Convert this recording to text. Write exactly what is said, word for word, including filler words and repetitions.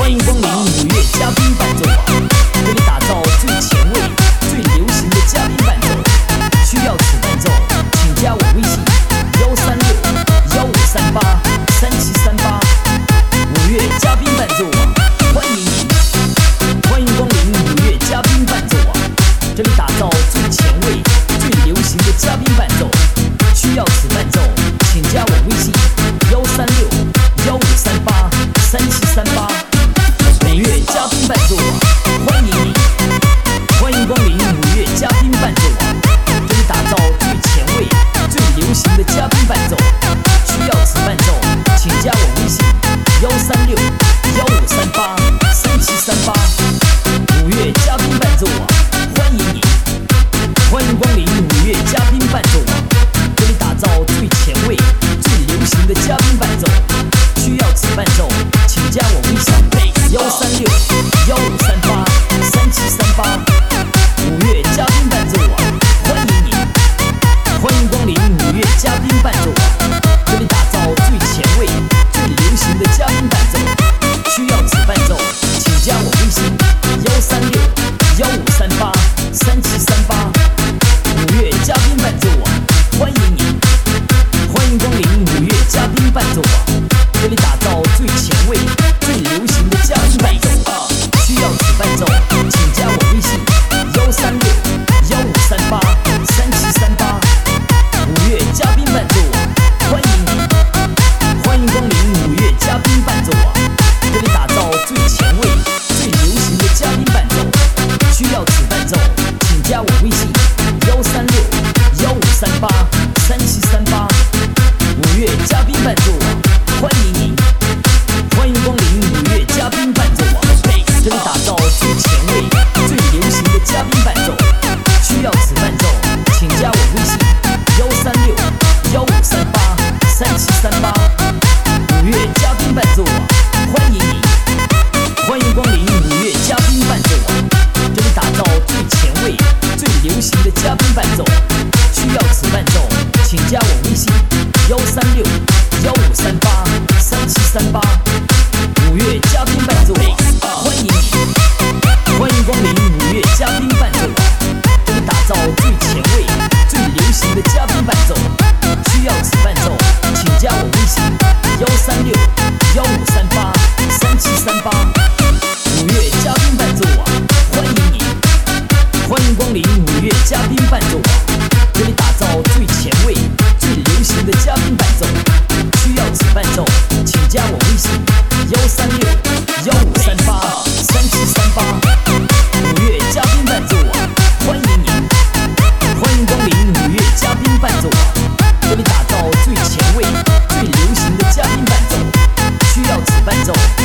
欢迎光临五月嘉宾伴奏网，为你打造最前卫、最流行的嘉宾伴奏。需要此伴奏，请加我微信：幺三六幺五三八三七三八。五月嘉宾伴奏网，欢迎您！欢迎光临五月嘉宾伴奏网，这里打造最前卫、最流行的嘉宾伴奏。需要此伴奏，请加我微信：幺三六幺五三八三七三八。每月嘉宾伴奏网，欢迎您！欢迎光临五月嘉宾伴奏网，这里打造最前卫、最流行的嘉宾伴奏。需要此伴奏，请加我微信：幺三六幺五三八三七三八。五月嘉宾伴奏网，欢迎您！欢迎光临五月嘉宾伴奏网，这里打造最前卫、最流行的嘉宾伴奏。需要此伴奏，请加我微信：幺三六幺五三八三七三八。五月嘉宾伴奏网，欢迎您！欢迎光临五月嘉宾伴奏网，这里打造最前卫、最流行的嘉宾伴奏。需要此伴奏，请加我微信：幺三六幺五三八三七三八。五月嘉宾伴奏网，欢迎您！欢迎光临五月嘉宾伴奏网，这里打造最前卫、最流行的嘉宾伴奏。需要此伴奏，请加我微信：幺三六幺五三八三七三八。五月嘉宾伴奏网，欢迎您！欢迎光临五月嘉宾伴奏网，这里打造最前卫、最流行的嘉宾伴奏。需要此伴奏，请加我微信：幺三六幺五三八三七三八。五月嘉宾伴奏网，欢迎您！欢迎光临五月嘉宾伴奏网，这里打造最前卫、最流行的嘉宾伴奏。需要此伴奏，请加我微信：幺三六幺五三八三七三八。五月嘉宾伴奏网，欢迎您！欢迎光临五月嘉宾伴奏网，这里打造最前卫、最流行的嘉宾伴奏。需要此伴奏，请加我微信：幺三六幺五三八三七三八。五月嘉宾伴奏网，欢迎您！欢迎光临五月嘉宾伴奏网，这里打造最前卫、最流行的嘉宾伴奏。需要此伴奏，请加我微信：幺三六幺五三八三七三八。五月嘉宾伴奏网，欢迎您！欢迎光临五月嘉宾伴奏网，这里打造最前卫、最流行的嘉宾伴奏。需要此伴奏，请加我微信：幺三六幺五三八三七三八。五月嘉宾伴奏网，欢迎您！欢迎光临五月嘉宾伴奏网，这里打造最前卫、最流行的嘉宾伴奏。需要此伴奏，